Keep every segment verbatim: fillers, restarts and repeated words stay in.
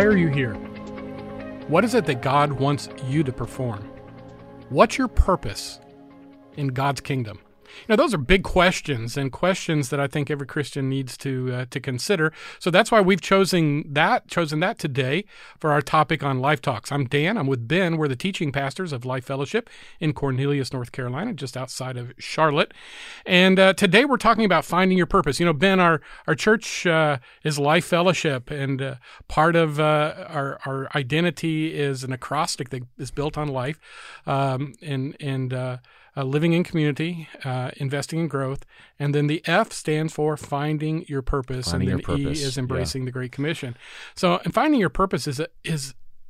Why are you here? What is it that God wants you to perform? What's your purpose in God's kingdom? You know, those are big questions, and questions that I think every Christian needs to uh, to consider. So that's why we've chosen that chosen that today for our topic on Life Talks. I'm Dan. I'm with Ben. We're the teaching pastors of Life Fellowship in Cornelius, North Carolina, just outside of Charlotte. And uh, today we're talking about finding your purpose. You know, Ben, our our church uh, is Life Fellowship, and uh, part of uh, our our identity is an acrostic that is built on life, um, and and. Uh, Uh, living in community, uh, investing in growth, and then the F stands for finding your purpose, Finding and your then purpose, E is embracing yeah. the Great Commission. So, and finding your purpose is a, is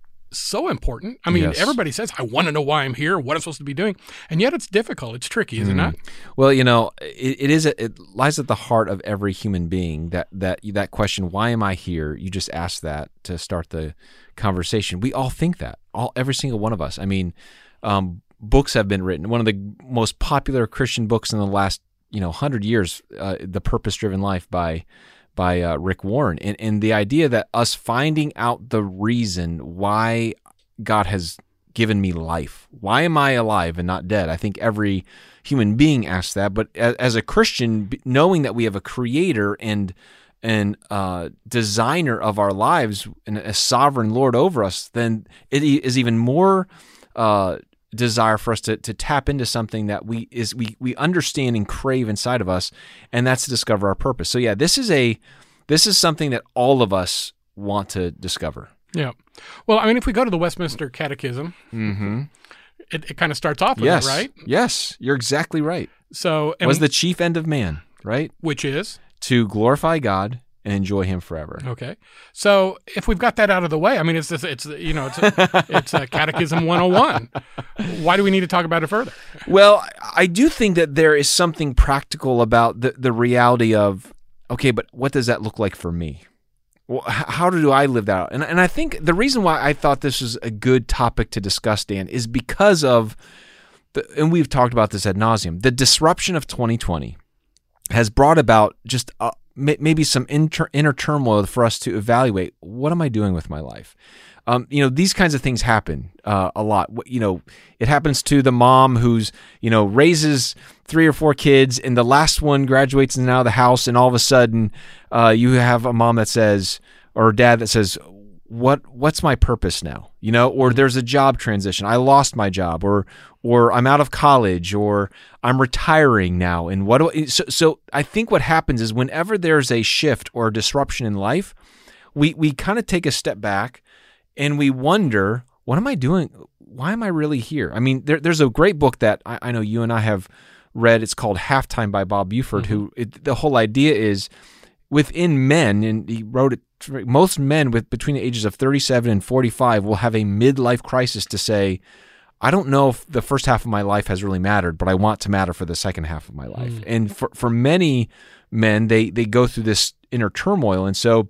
so important. I mean, Yes. everybody says, "I want to know why I'm here, what I'm supposed to be doing," and yet it's difficult. It's tricky, is Mm. it not? Well, you know, it, it is. It lies at the heart of every human being. That that that question, "Why am I here?" You just asked that to start the conversation. We all think that. All every single one of us. I mean. Um, Books have been written. One of the most popular Christian books in the last, you know, hundred years, uh, "The Purpose-Driven Life" by by uh, Rick Warren, and and the idea that us finding out the reason why God has given me life, why am I alive and not dead? I think every human being asks that. But as, as a Christian, knowing that we have a Creator and and uh, designer of our lives and a sovereign Lord over us, then it is even more. Uh, desire for us to to tap into something that we is we we understand and crave inside of us, and that's to discover our purpose. So yeah, this is a this is something that all of us want to discover. Yeah. Well, I mean, if we go to the Westminster Catechism, Mm-hmm. it, it kind of starts off with Yes, it, right? yes, you're exactly right. So, and Was the chief end of man, right? which is To glorify God and enjoy Him forever. okay. So if we've got that out of the way, I mean, it's just, it's you know it's a, it's a Catechism one oh one. Why do we need to talk about it further? Well, I do think that there is something practical about the, the reality of, okay, but what does that look like for me? Well, h- how do I live that out? And, and I think the reason why I thought this was a good topic to discuss, Dan, is because of, the, and we've talked about this ad nauseum, the disruption of twenty twenty has brought about just a, maybe some inter, inner turmoil for us to evaluate, what am I doing with my life? Um, you know, these kinds of things happen uh, a lot. You know, it happens to the mom who's, you know, raises three or four kids, and the last one graduates and out of the house, and all of a sudden uh, you have a mom that says, or a dad that says, what what's my purpose now? You know, or there's a job transition. I lost my job, or or I'm out of college, or I'm retiring now. And what do I, so so I think what happens is whenever there's a shift or a disruption in life, we we kind of take a step back and we wonder, what am I doing? Why am I really here? I mean, there, there's a great book that I, I know you and I have read. It's called Halftime by Bob Buford, mm-hmm. who it, the whole idea is within men, and he wrote it, most men with between the ages of thirty-seven and forty-five will have a midlife crisis to say, I don't know if the first half of my life has really mattered, but I want to matter for the second half of my life. Mm. And for, for many men, they they go through this inner turmoil. And so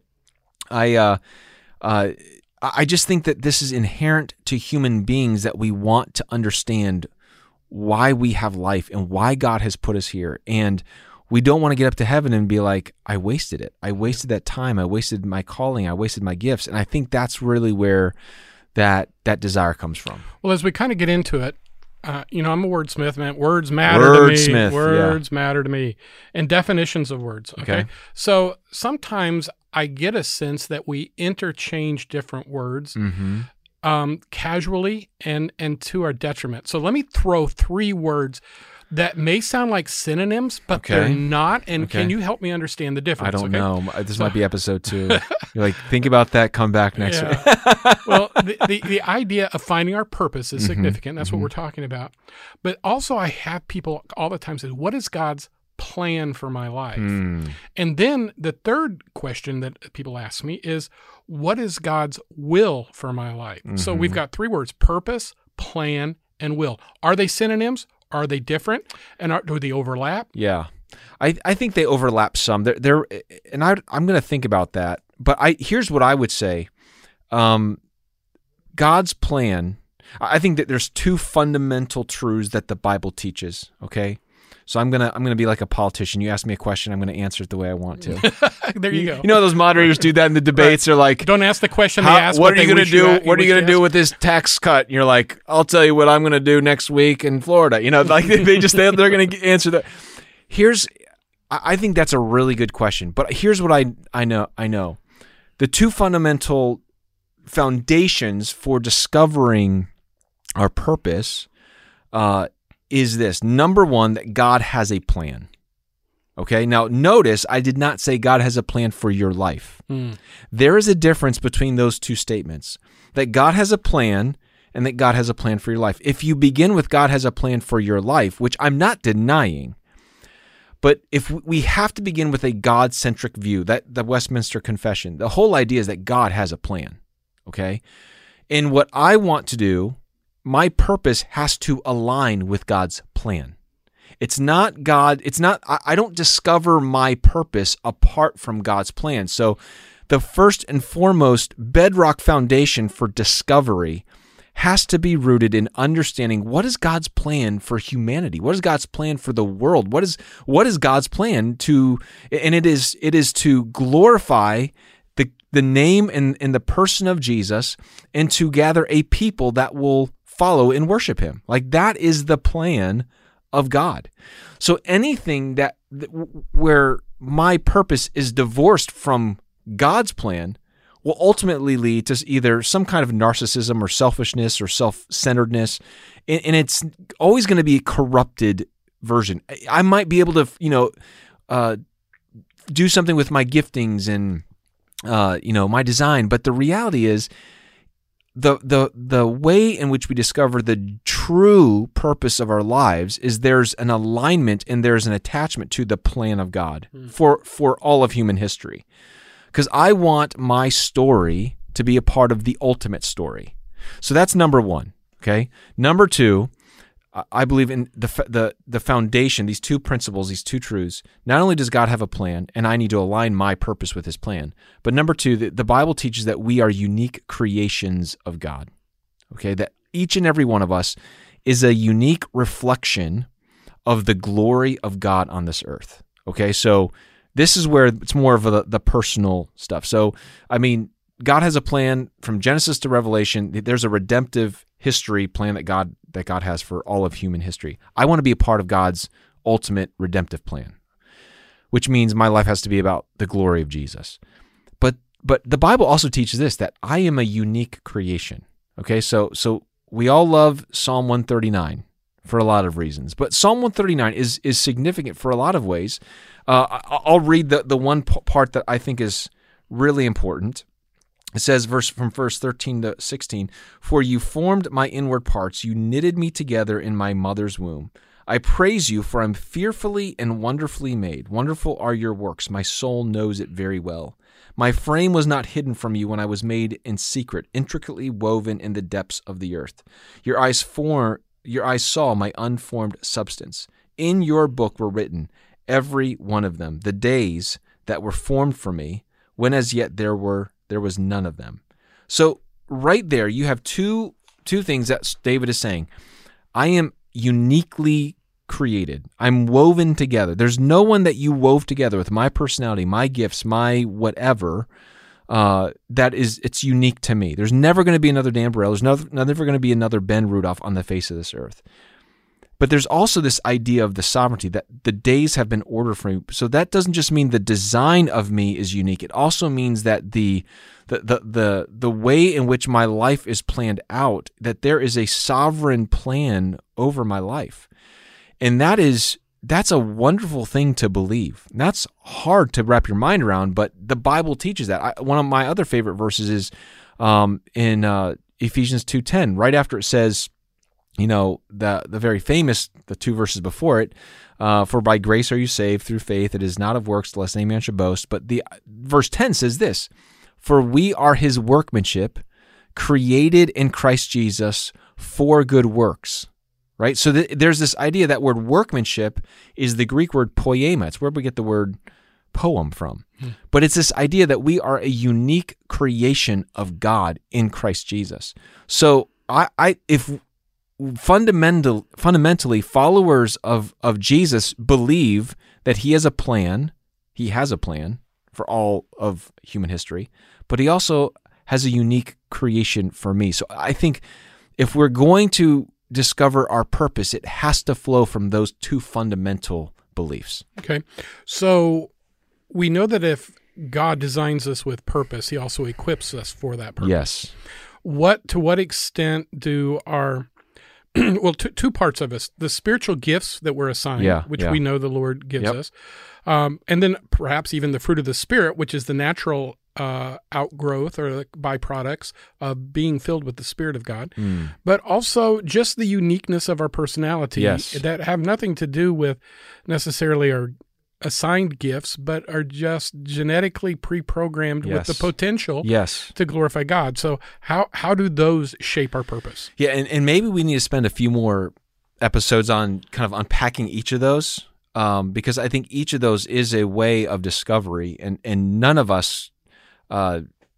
I uh, uh, I just think that this is inherent to human beings, that we want to understand why we have life and why God has put us here. And we don't want to get up to heaven and be like, I wasted it. I wasted that time. I wasted my calling. I wasted my gifts. And I think that's really where that that desire comes from. Well, as we kind of get into it, uh, you know, I'm a wordsmith, man. Words matter Wordsmith, to me. yeah. Words matter to me. And definitions of words, okay? Okay. So sometimes I get a sense that we interchange different words Mm-hmm. um, casually and, and to our detriment. So let me throw three words that may sound like synonyms, but Okay. they're not. And Okay. can you help me understand the difference? I don't okay? know. This might be episode two. You're like, think about that. Come back next Yeah. week. Well, the, the, the idea of finding our purpose is Mhm, significant. That's mhm. what we're talking about. But also I have people all the time say, what is God's plan for my life? Hmm. And then the third question that people ask me is, what is God's will for my life? So Mhm. we've got three words: purpose, plan, and will. Are they synonyms? Are they different? And are, do they overlap? Yeah, I, I think they overlap some. They're, they're and I, I'm going to think about that. But I here's what I would say. Um, God's plan, I think that there's two fundamental truths that the Bible teaches, okay? So I'm gonna I'm gonna be like a politician. You ask me a question, I'm gonna answer it the way I want to. There you go. You know those moderators do that in the debates. They're like, Don't ask the question they How, ask. what but are you they going to wish do? a- What are wish you going to do asked. with this tax cut? And you're like, I'll tell you what I'm going to do next week in Florida. You know, like they just they're, they're going to answer that. Here's, I I think that's a really good question. But here's what I I know I know, the two fundamental foundations for discovering our purpose uh, is this. Number one, that God has a plan. Okay, now notice I did not say God has a plan for your life. Mm. There is a difference between those two statements, that God has a plan and that God has a plan for your life. If you begin with God has a plan for your life, which I'm not denying, but if we have to begin with a God-centric view, that the Westminster Confession, the whole idea is that God has a plan, okay? And what I want to do, my purpose has to align with God's plan. It's not God, it's not, I don't discover my purpose apart from God's plan. So the first and foremost bedrock foundation for discovery has to be rooted in understanding what is God's plan for humanity? What is God's plan for the world? What is what is God's plan to, and it is it is to glorify the the name and, and the person of Jesus, and to gather a people that will follow and worship him. Like that is the plan of God. So anything that where my purpose is divorced from God's plan will ultimately lead to either some kind of narcissism or selfishness or self-centeredness, and it's always going to be a corrupted version. I might be able to, you know, uh, do something with my giftings and, uh, you know, my design, but the reality is, The, the the way in which we discover the true purpose of our lives is there's an alignment and there's an attachment to the plan of God mm. for, for all of human history. Because I want my story to be a part of the ultimate story. So that's number one, okay? Number two, I believe in the the the foundation, these two principles, these two truths. Not only does God have a plan, and I need to align my purpose with his plan, but number two, the, the Bible teaches that we are unique creations of God. Okay, that each and every one of us is a unique reflection of the glory of God on this earth. Okay, so this is where it's more of a, the personal stuff. So, I mean, God has a plan from Genesis to Revelation. There's a redemptive history plan that God that God has for all of human history. I want to be a part of God's ultimate redemptive plan, which means my life has to be about the glory of Jesus. But but the Bible also teaches this, that I am a unique creation. Okay, so so we all love Psalm one thirty-nine for a lot of reasons, but Psalm one thirty-nine is is significant for a lot of ways. Uh, I'll read the the one part that I think is really important. It says, verse from verse thirteen to sixteen, "For you formed my inward parts, you knitted me together in my mother's womb. I praise you, for I am fearfully and wonderfully made. Wonderful are your works, my soul knows it very well. My frame was not hidden from you when I was made in secret, intricately woven in the depths of the earth. Your eyes for, your eyes saw my unformed substance. In your book were written, every one of them, the days that were formed for me, when as yet there were there was none of them." So right there, you have two two things that David is saying. I am uniquely created. I'm woven together. There's no one that you wove together with my personality, my gifts, my whatever, uh, that is, it's unique to me. There's never going to be another Dan Burrell. There's never, never going to be another Ben Rudolph on the face of this earth. But there's also this idea of the sovereignty, that the days have been ordered for me. So that doesn't just mean the design of me is unique. It also means that the the the the, the way in which my life is planned out, that there is a sovereign plan over my life. And that is that's a wonderful thing to believe. And that's hard to wrap your mind around, but the Bible teaches that. I, one of my other favorite verses is um, in uh, Ephesians two ten, right after it says, you know, the the very famous, the two verses before it, uh, "For by grace are you saved through faith. It is not of works, lest any man should boast." But the verse ten says this, "For we are his workmanship, created in Christ Jesus for good works." Right? So th- there's this idea, that word workmanship is the Greek word poema. It's where we get the word poem from. Hmm. But it's this idea that we are a unique creation of God in Christ Jesus. So I, I if fundamental, fundamentally, followers of, of Jesus believe that he has a plan. He has a plan for all of human history, but he also has a unique creation for me. So I think if we're going to discover our purpose, it has to flow from those two fundamental beliefs. Okay. So we know that if God designs us with purpose, he also equips us for that purpose. Yes. What, to what extent do our, well, two, two parts of us, the spiritual gifts that we're assigned, Yeah, which yeah. we know the Lord gives Yep. us, um, and then perhaps even the fruit of the Spirit, which is the natural uh, outgrowth or the byproducts of being filled with the Spirit of God, Mm. but also just the uniqueness of our personality Yes. that have nothing to do with necessarily our assigned gifts, but are just genetically pre-programmed Yes. with the potential Yes. to glorify God. So how how do those shape our purpose? Yeah, and, and maybe we need to spend a few more episodes on kind of unpacking each of those, um, because I think each of those is a way of discovery, and, and none of us, uh,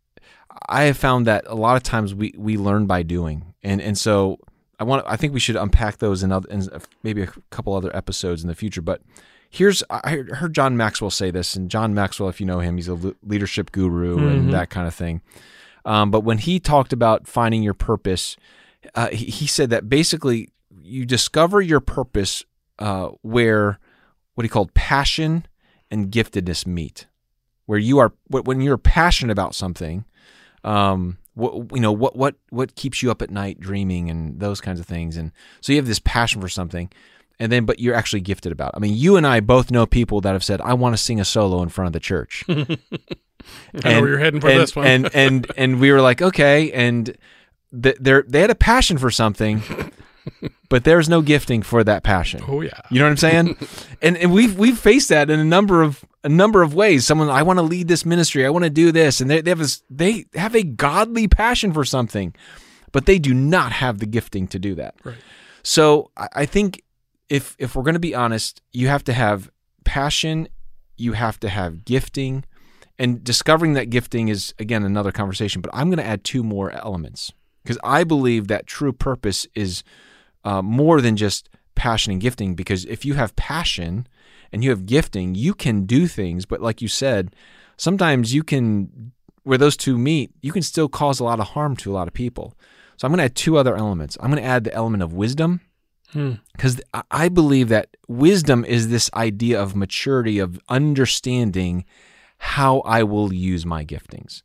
I have found that a lot of times we, we learn by doing, and and so I want I think we should unpack those in, other, in maybe a couple other episodes in the future, but. Here's I heard John Maxwell say this, and John Maxwell, if you know him, he's a le- leadership guru Mhm. and that kind of thing. Um, but when he talked about finding your purpose, uh, he, he said that basically you discover your purpose uh, where what he called passion and giftedness meet, where you are when you're passionate about something. Um, what you know what what what keeps you up at night dreaming and those kinds of things, and so you have this passion for something. And then, but you're actually gifted about it. I mean, you and I both know people that have said, I want to sing a solo in front of the church. I and, know where you're heading for and, this one. and, and, and we were like, okay. And th- they had a passion for something, but there's no gifting for that passion. Oh yeah. You know what I'm saying? and and we've, we've faced that in a number of, a number of ways. Someone, I want to lead this ministry. I want to do this. And they, they have this, they have a godly passion for something, but they do not have the gifting to do that. Right. So I, I think, If if we're going to be honest, you have to have passion, you have to have gifting, and discovering that gifting is, again, another conversation, but I'm going to add two more elements because I believe that true purpose is uh, more than just passion and gifting, because if you have passion and you have gifting, you can do things, but like you said, sometimes you can, where those two meet, you can still cause a lot of harm to a lot of people. So I'm going to add two other elements. I'm going to add the element of wisdom, because hmm. I believe that wisdom is this idea of maturity, of understanding how I will use my giftings.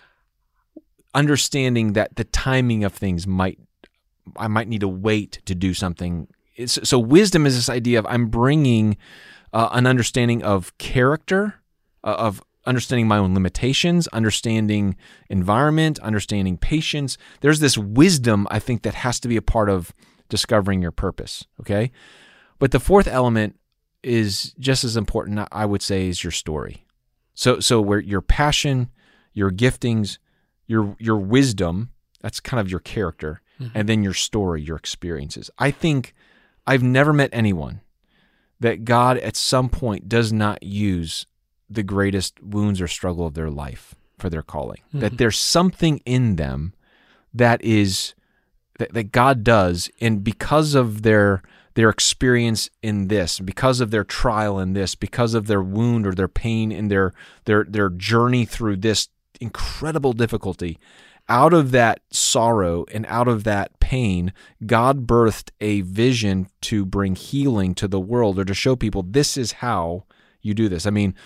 Understanding that the timing of things might, I might need to wait to do something. It's, so wisdom is this idea of I'm bringing uh, an understanding of character, uh, of understanding my own limitations, understanding environment, understanding patience. There's this wisdom, I think, that has to be a part of discovering your purpose, okay? But the fourth element is just as important, I would say, is your story. So so where your passion, your giftings, your your wisdom, that's kind of your character, mm-hmm. and then your story, your experiences. I think I've never met anyone that God at some point does not use the greatest wounds or struggle of their life for their calling. Mm-hmm. That there's something in them that is that, that God does, and because of their their experience in this, because of their trial in this, because of their wound or their pain in their their their journey through this incredible difficulty, out of that sorrow and out of that pain, God birthed a vision to bring healing to the world, or to show people this is how you do this. I mean,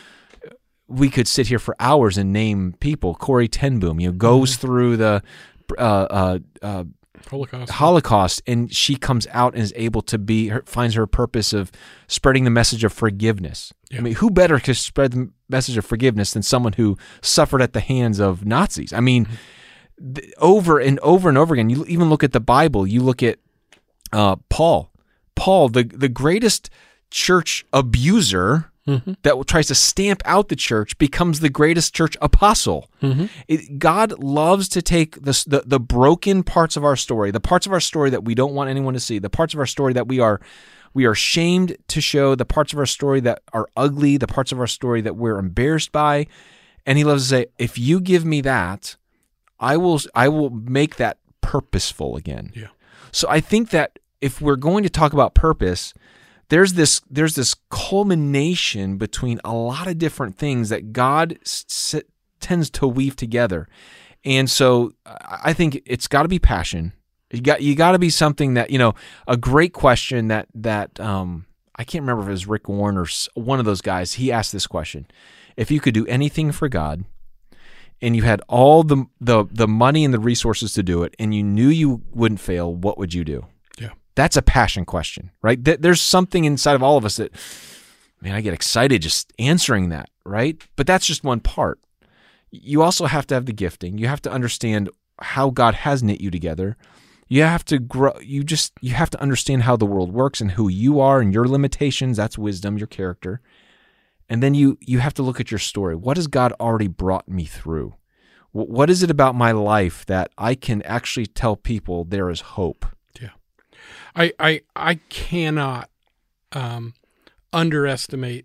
we could sit here for hours and name people. Corrie ten Boom, you know, goes mm-hmm. through the uh, uh, uh, Holocaust. Holocaust, and she comes out and is able to be, her, finds her purpose of spreading the message of forgiveness. Yeah. I mean, who better to spread the message of forgiveness than someone who suffered at the hands of Nazis? I mean, mm-hmm. th- over and over and over again, you even look at the Bible, you look at uh, Paul. Paul, the, the greatest church abuser, mm-hmm. that tries to stamp out the church, becomes the greatest church apostle. Mm-hmm. It, God loves to take the, the the broken parts of our story, the parts of our story that we don't want anyone to see, the parts of our story that we are we are shamed to show, the parts of our story that are ugly, the parts of our story that we're embarrassed by, and He loves to say, if you give me that, I will I will make that purposeful again. Yeah. So I think that if we're going to talk about purpose, there's this there's this culmination between a lot of different things that God s- tends to weave together. And so I think it's got to be passion. You got you got to be something that, you know, a great question that that um, I can't remember if it was Rick Warren or one of those guys. He asked this question: if you could do anything for God, and you had all the the the money and the resources to do it, and you knew you wouldn't fail, what would you do? Yeah, that's a passion question, right? There's something inside of all of us that, man, I get excited just answering that, right? But that's just one part. You also have to have the gifting. You have to understand how God has knit you together. You have to grow. You just you have to understand how the world works and who you are and your limitations. That's wisdom, your character. And then you you have to look at your story. What has God already brought me through? What is it about my life that I can actually tell people there is hope? Yeah, I I I cannot um, underestimate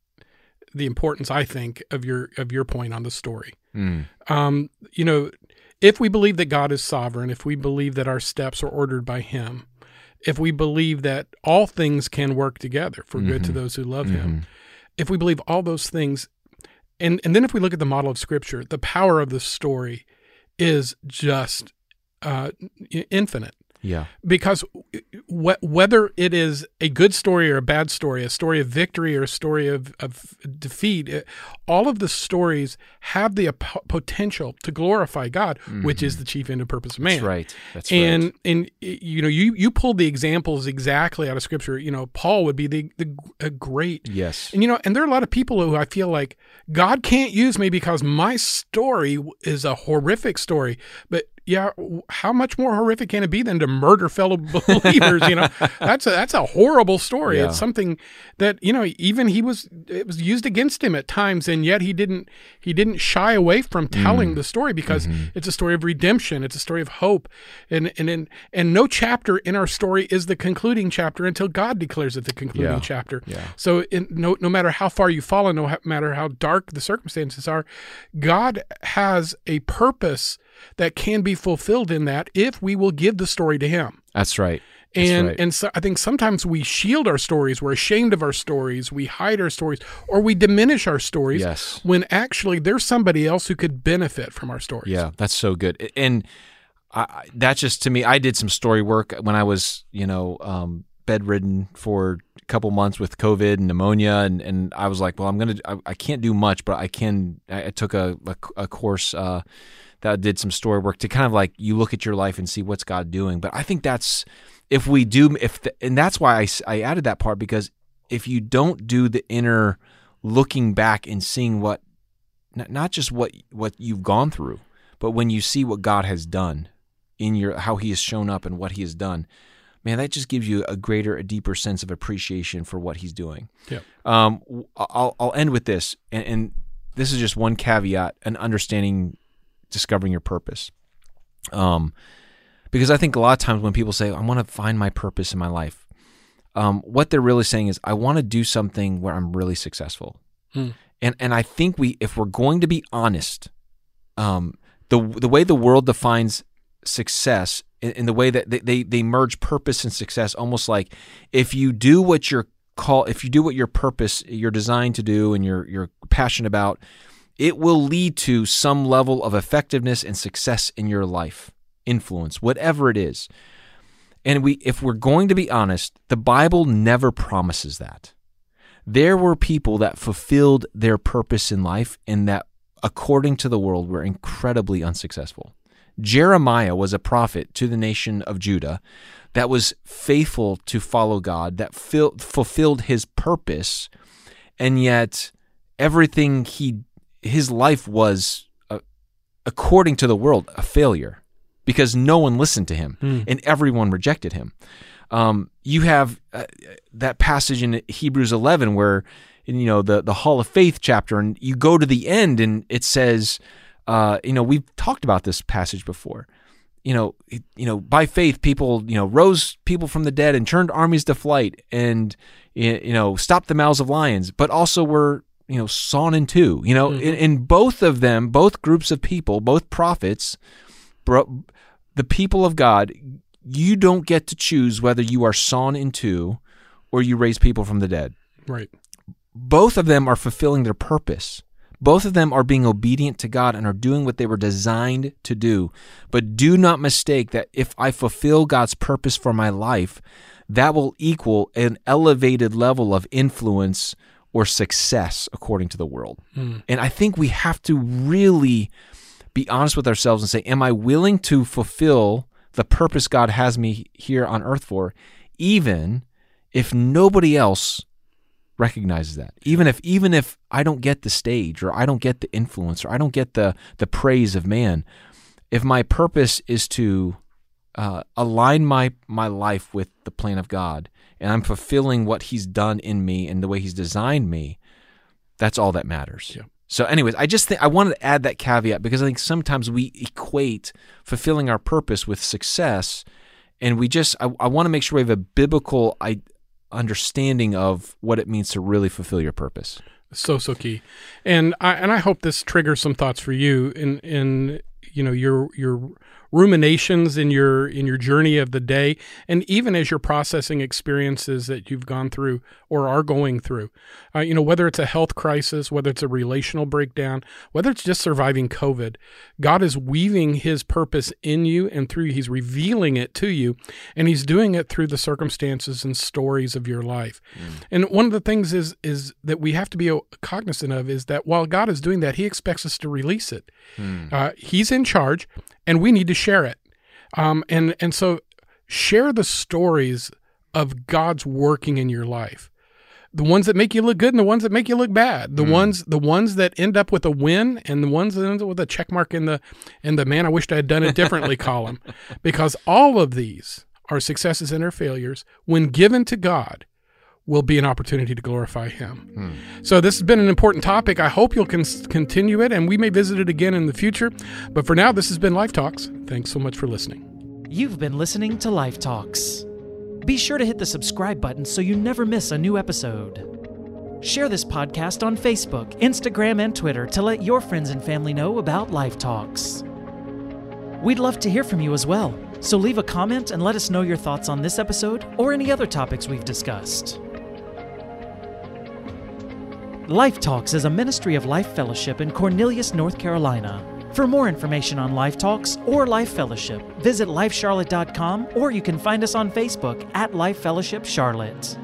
the importance, I think, of your of your point on the story. Mm. Um, you know, if we believe that God is sovereign, if we believe that our steps are ordered by Him, if we believe that all things can work together for mm-hmm. good to those who love mm-hmm. Him, if we believe all those things, and and then if we look at the model of Scripture, the power of the story is just uh, infinite. Yeah. Because wh- whether it is a good story or a bad story, a story of victory or a story of, of defeat, it, all of the stories have the ap- potential to glorify God, mm-hmm. which is the chief end and purpose of man. That's right. That's and, right. And, you know, you, you pulled the examples exactly out of Scripture. You know, Paul would be the, the a great. Yes. And, you know, and there are a lot of people who I feel like God can't use me because my story is a horrific story. But yeah, how much more horrific can it be than to murder fellow believers? You know, that's a that's a horrible story. Yeah. It's something that, you know, even he was it was used against him at times, and yet he didn't he didn't shy away from telling mm. the story because mm-hmm. it's a story of redemption. It's a story of hope, and and and, and no chapter in our story is the concluding chapter until God declares it the concluding yeah. chapter. Yeah. So in, no no matter how far you've fallen, no matter how dark the circumstances are, God has a purpose that can be fulfilled in that if we will give the story to Him. That's right. That's and right. and so I think sometimes we shield our stories, we're ashamed of our stories, we hide our stories, or we diminish our stories yes. when actually there's somebody else who could benefit from our stories. Yeah, that's so good. And I, that's just, to me, I did some story work when I was, you know, um, bedridden for a couple months with COVID and pneumonia, and, and I was like, well, I'm gonna, I, I can't do much, but I can. I, I took a a, a course. Uh, that did some story work to kind of like you look at your life and see what's God doing. But I think that's if we do, if the, and that's why I, I added that part, because if you don't do the inner looking back and seeing what, not just what what you've gone through, but when you see what God has done in your, how He has shown up and what He has done, man, that just gives you a greater, a deeper sense of appreciation for what He's doing. Yeah. Um, I'll I'll end with this, and, and this is just one caveat: an understanding. Discovering your purpose. Um, because I think a lot of times when people say, I want to find my purpose in my life, um, what they're really saying is, I want to do something where I'm really successful. Hmm. And and I think we, if we're going to be honest, um, the the way the world defines success, in, in the way that they, they, they merge purpose and success, almost like if you do what you're call, if you do what your purpose, you're designed to do and you're you're passionate about, it will lead to some level of effectiveness and success in your life, influence, whatever it is. And we, if we're going to be honest, the Bible never promises that. There were people that fulfilled their purpose in life and that, according to the world, were incredibly unsuccessful. Jeremiah was a prophet to the nation of Judah that was faithful to follow God, that fil- fulfilled his purpose, and yet everything he his life was, uh, according to the world, a failure because no one listened to him mm. and everyone rejected him. Um, you have uh, that passage in Hebrews eleven where, you know, the, the Hall of Faith chapter, and you go to the end and it says, uh, you know, we've talked about this passage before. You know, it, you know, by faith, people, you know, rose people from the dead and turned armies to flight and, you know, stopped the mouths of lions, but also were, you know, sawn in two. You know, mm-hmm. in, in both of them, both groups of people, both prophets, bro, the people of God you don't get to choose whether you are sawn in two or you raise people from the dead. Right. Both of them are fulfilling their purpose. Both of them are being obedient to God and are doing what they were designed to do. But do not mistake that if I fulfill God's purpose for my life, that will equal an elevated level of influence or success according to the world. Mm. And I think we have to really be honest with ourselves and say, am I willing to fulfill the purpose God has me here on earth for, even if nobody else recognizes that? Even if even if I don't get the stage, or I don't get the influence, or I don't get the the praise of man, if my purpose is to uh, align my my life with the plan of God, and I'm fulfilling what He's done in me and the way He's designed me, that's all that matters. Yeah. So anyways, I just think I wanted to add that caveat because I think sometimes we equate fulfilling our purpose with success, and we just I, I want to make sure we have a biblical I, understanding of what it means to really fulfill your purpose. So so key, and I and I hope this triggers some thoughts for you in in you know your your ruminations in your in your journey of the day, and even as you're processing experiences that you've gone through or are going through. Uh, you know, whether it's a health crisis, whether it's a relational breakdown, whether it's just surviving COVID, God is weaving His purpose in you and through you. He's revealing it to you, and He's doing it through the circumstances and stories of your life. Mm. And one of the things is is that we have to be cognizant of is that while God is doing that, He expects us to release it. Mm. Uh, he's in charge, and we need to share it. Um, and, and so share the stories of God's working in your life. The ones that make you look good and the ones that make you look bad. The mm. ones the ones that end up with a win and the ones that end up with a check mark in the in the man, I wished I had done it differently column. Because all of these are successes and our failures, when given to God, will be an opportunity to glorify Him. Hmm. So this has been an important topic. I hope you'll con- continue it, and we may visit it again in the future. But for now, this has been Life Talks. Thanks so much for listening. You've been listening to Life Talks. Be sure to hit the subscribe button so you never miss a new episode. Share this podcast on Facebook, Instagram, and Twitter to let your friends and family know about Life Talks. We'd love to hear from you as well, so leave a comment and let us know your thoughts on this episode or any other topics we've discussed. Life Talks is a ministry of Life Fellowship in Cornelius, North Carolina. For more information on Life Talks or Life Fellowship, visit life charlotte dot com, or you can find us on Facebook at Life Fellowship Charlotte.